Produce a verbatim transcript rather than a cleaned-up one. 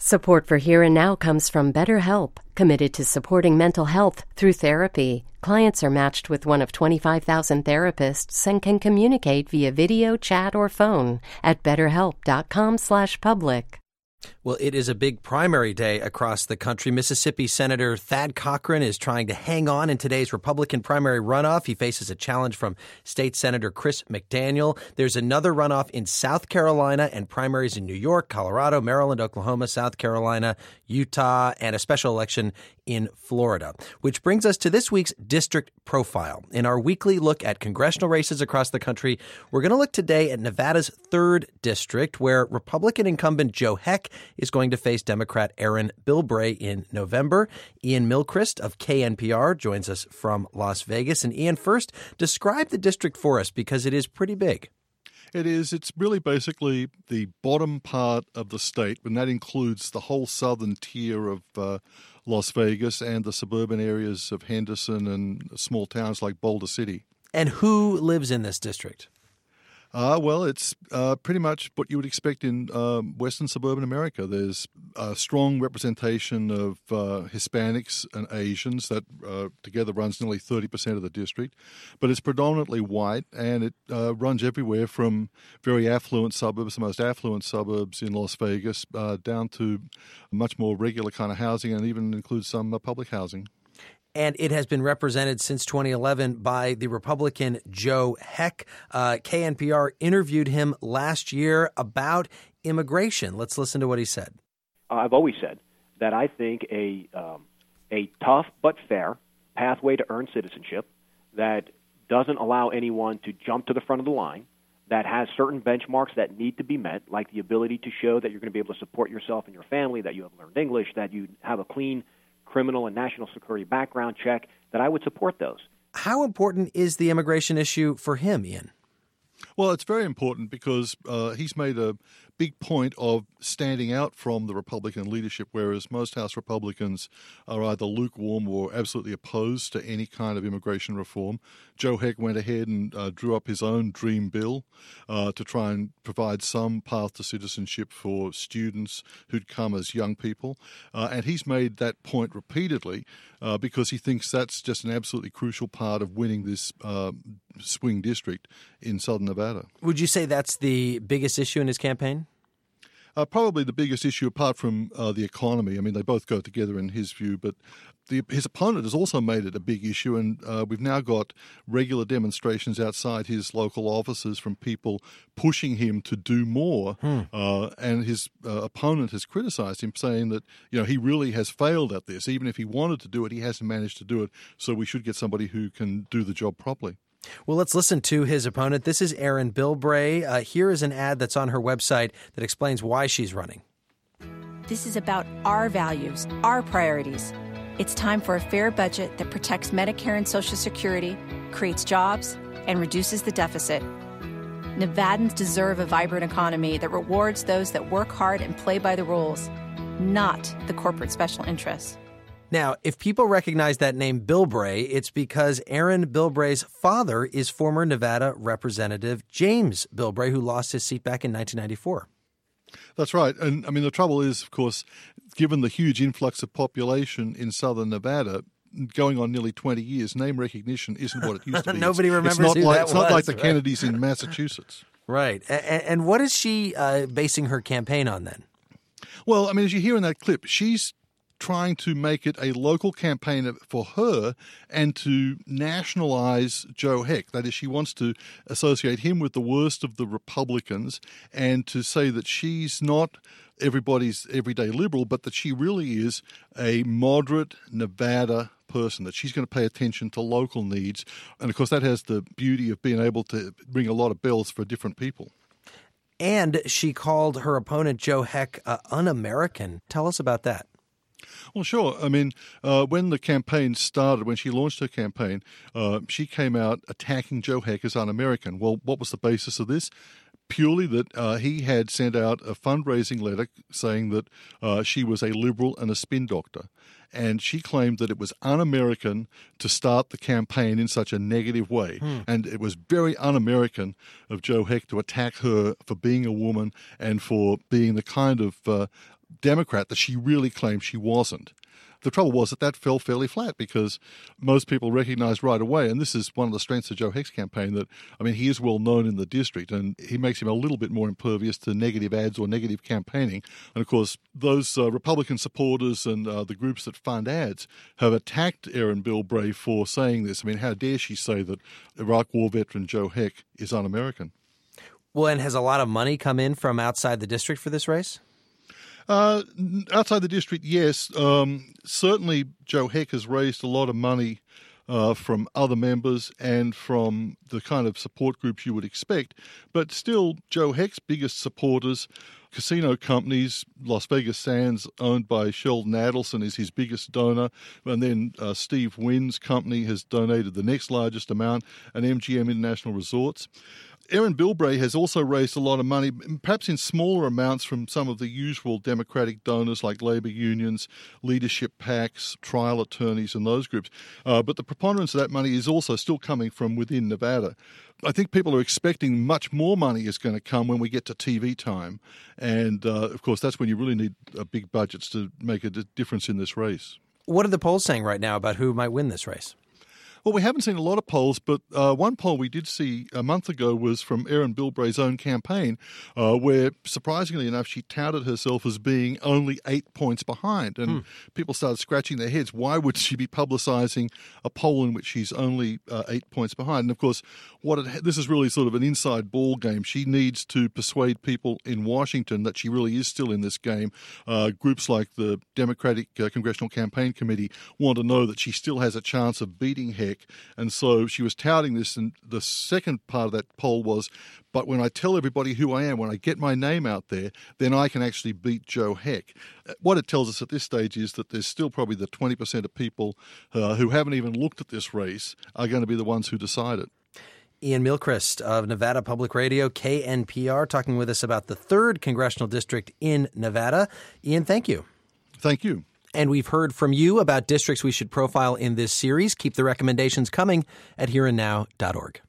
Support for Here and Now comes from BetterHelp, committed to supporting mental health through therapy. Clients are matched with one of twenty-five thousand therapists and can communicate via video, chat, or phone at betterhelp.com slash public. Well, it is a big primary day across the country. Mississippi Senator Thad Cochran is trying to hang on in today's Republican primary runoff. He faces a challenge from State Senator Chris McDaniel. There's another runoff in South Carolina and primaries in New York, Colorado, Maryland, Oklahoma, South Carolina, Utah, and a special election in Florida. Which brings us to this week's District Profile. In our weekly look at congressional races across the country, we're going to look today at Nevada's third district, where Republican incumbent Joe Heck is going to face Democrat Aaron Bilbray in November. Ian Milchrist of K N P R joins us from Las Vegas. And Ian, first, describe the district for us because it is pretty big. It is. It's really basically the bottom part of the state, and that includes the whole southern tier of uh, Las Vegas and the suburban areas of Henderson and small towns like Boulder City. And who lives in this district? Uh, well, it's uh, pretty much what you would expect in uh, Western suburban America. There's a strong representation of uh, Hispanics and Asians that uh, together runs nearly thirty percent of the district. But it's predominantly white, and it uh, runs everywhere from very affluent suburbs, the most affluent suburbs in Las Vegas, uh, down to much more regular kind of housing, and even includes some uh, public housing. And it has been represented since twenty eleven by the Republican Joe Heck. Uh, K N P R interviewed him last year about immigration. Let's listen to what he said. I've always said that I think a um, a tough but fair pathway to earn citizenship that doesn't allow anyone to jump to the front of the line, that has certain benchmarks that need to be met, like the ability to show that you're going to be able to support yourself and your family, that you have learned English, that you have a clean criminal and national security background check, that I would support those. How important is the immigration issue for him, Ian? Well, it's very important because uh, he's made a big point of standing out from the Republican leadership, whereas most House Republicans are either lukewarm or absolutely opposed to any kind of immigration reform. Joe Heck went ahead and uh, drew up his own dream bill uh, to try and provide some path to citizenship for students who'd come as young people. Uh, and he's made that point repeatedly uh, because he thinks that's just an absolutely crucial part of winning this uh, swing district in southern Nevada. Would you say that's the biggest issue in his campaign? Uh, probably the biggest issue apart from uh, the economy. I mean, they both go together in his view, but the, his opponent has also made it a big issue, and uh, we've now got regular demonstrations outside his local offices from people pushing him to do more, hmm. uh, and his uh, opponent has criticized him, saying that, you know, he really has failed at this. Even if he wanted to do it, he hasn't managed to do it, so we should get somebody who can do the job properly. Well, let's listen to his opponent. This is Aaron Bilbray. Uh, here is an ad that's on her website that explains why she's running. This is about our values, our priorities. It's time for a fair budget that protects Medicare and Social Security, creates jobs, and reduces the deficit. Nevadans deserve a vibrant economy that rewards those that work hard and play by the rules, not the corporate special interests. Now, if people recognize that name Bilbray, it's because Aaron Bilbray's father is former Nevada Representative James Bilbray, who lost his seat back in nineteen ninety-four. That's right. And, I mean, the trouble is, of course, given the huge influx of population in southern Nevada, going on nearly twenty years, name recognition isn't what it used to be. Nobody it's, remembers it's not who like, that It's was, not like the right? Kennedys in Massachusetts. Right. And, and what is she uh, basing her campaign on then? Well, I mean, as you hear in that clip, she's trying to make it a local campaign for her and to nationalize Joe Heck. That is, she wants to associate him with the worst of the Republicans and to say that she's not everybody's everyday liberal, but that she really is a moderate Nevada person, that she's going to pay attention to local needs. And, of course, that has the beauty of being able to ring a lot of bells for different people. And she called her opponent, Joe Heck, uh, un-American. Tell us about that. Well, sure. I mean, uh, when the campaign started, when she launched her campaign, uh, she came out attacking Joe Heck as un-American. Well, what was the basis of this? Purely that uh, he had sent out a fundraising letter saying that uh, she was a liberal and a spin doctor. And she claimed that it was un-American to start the campaign in such a negative way. Hmm. And it was very un-American of Joe Heck to attack her for being a woman and for being the kind of uh, Democrat that she really claimed she wasn't. The trouble was that that fell fairly flat because most people recognized right away, and this is one of the strengths of Joe Heck's campaign, that, I mean, he is well known in the district and he makes him a little bit more impervious to negative ads or negative campaigning. And, of course, those uh, Republican supporters and uh, the groups that fund ads have attacked Erin Bilbray for saying this. I mean, how dare she say that Iraq War veteran Joe Heck is un-American? Well, and has a lot of money come in from outside the district for this race? Uh, outside the district, yes. Um, certainly, Joe Heck has raised a lot of money uh, from other members and from the kind of support groups you would expect. But still, Joe Heck's biggest supporters, casino companies, Las Vegas Sands, owned by Sheldon Adelson, is his biggest donor. And then uh, Steve Wynn's company has donated the next largest amount, and M G M International Resorts. Erin Bilbray has also raised a lot of money, perhaps in smaller amounts, from some of the usual Democratic donors like labor unions, leadership PACs, trial attorneys, and those groups. Uh, but the preponderance of that money is also still coming from within Nevada. I think people are expecting much more money is going to come when we get to T V time. And, uh, of course, that's when you really need uh, big budgets to make a difference in this race. What are the polls saying right now about who might win this race? Well, we haven't seen a lot of polls, but uh, one poll we did see a month ago was from Erin Bilbray's own campaign, uh, where, surprisingly enough, she touted herself as being only eight points behind. And hmm. people started scratching their heads. Why would she be publicizing a poll in which she's only uh, eight points behind? And, of course, what it, this is really sort of an inside ball game. She needs to persuade people in Washington that she really is still in this game. Uh, groups like the Democratic uh, Congressional Campaign Committee want to know that she still has a chance of beating Heck. And so she was touting this, and the second part of that poll was, but when I tell everybody who I am, when I get my name out there, then I can actually beat Joe Heck. What it tells us at this stage is that there's still probably the twenty percent of people uh, who haven't even looked at this race are going to be the ones who decide it. Ian Mielchrist of Nevada Public Radio, K N P R, talking with us about the third congressional district in Nevada. Ian, thank you. Thank you. And we've heard from you about districts we should profile in this series. Keep the recommendations coming at here and now dot org.